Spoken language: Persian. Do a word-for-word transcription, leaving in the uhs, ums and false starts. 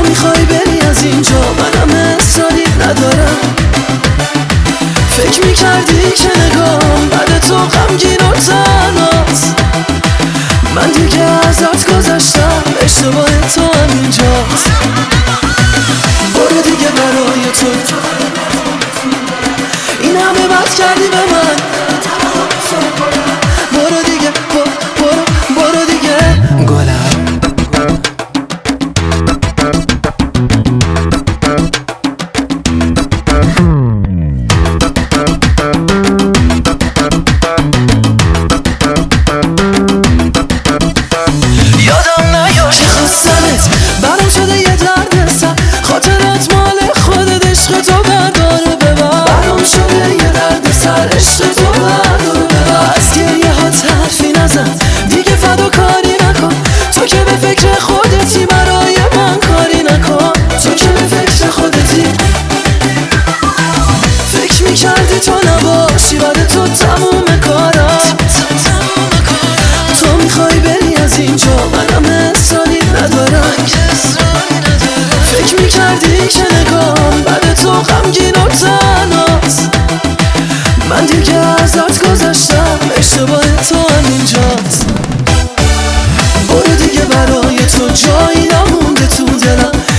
میخوای بری از اینجا منم اصراری ندارم. فکر میکردی که نگام بعد تو غمگین و تنهاست. من دیگه ازت گذشتم، اشتباه تو همینجاست. برو دیگه برای تو این همه بد کردی به من. برو دیگه برو برو دیگه گلم. یادم نیاد که خواستمت برام شده یه درد سر. خاطرات مال خودت، عشق تو بردار و ببر. برام شده یه درد سر، عشق تو بردار و ببر. از گریه ها حرفی نزن دیگه، فداکاری نکن. تو که به فکر خودتی برای من کاری نکن. تو که به فکر خودتی فکر میکردی تو نباشی بعد تو تموم کارم. تو میخوای بری از اینجا منم اصراری ندارم. فکر میکردی که نگام بعد تو غمگین و تنهاست. من دیگه ازت گذشتم، اشتباه تو همینجاست. برو دیگه برای تو جایی نمونده تو دلم.